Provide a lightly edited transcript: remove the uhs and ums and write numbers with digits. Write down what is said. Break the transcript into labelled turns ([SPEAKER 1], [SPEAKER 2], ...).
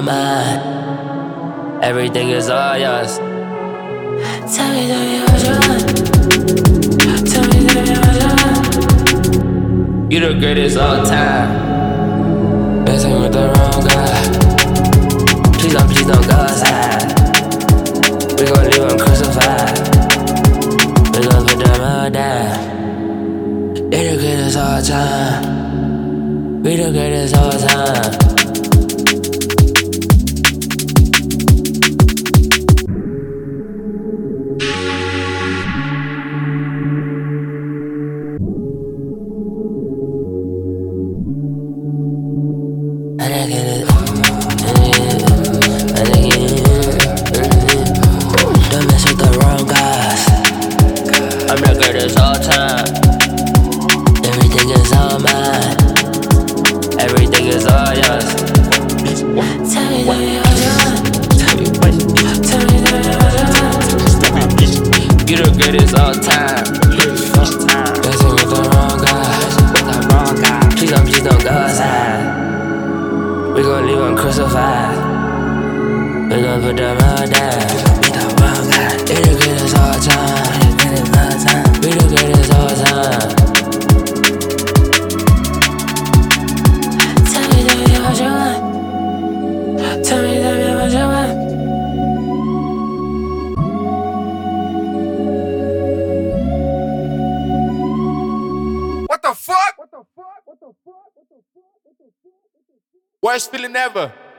[SPEAKER 1] mine. Everything is all yours. Tell me what you want. Tell me what you want. You the greatest all time. Messing with the wrong guy. Please don't go outside. We gon' leave him crucified. We gon' put them all down. They the greatest all time. We the greatest all time. Don't mess with the wrong guys. I'm the greatest all time. Everything is all mine. Everything is all yours. Tell me what you want. Tell me what you want. You the greatest all time. Messing with the wrong guys. Please don't go outside. We gon' leave him crucified. We gon' put them all down. We the greatest all time. We the greatest all time. Tell me what you want. Tell me what you want.
[SPEAKER 2] What the fuck? Worst feeling ever.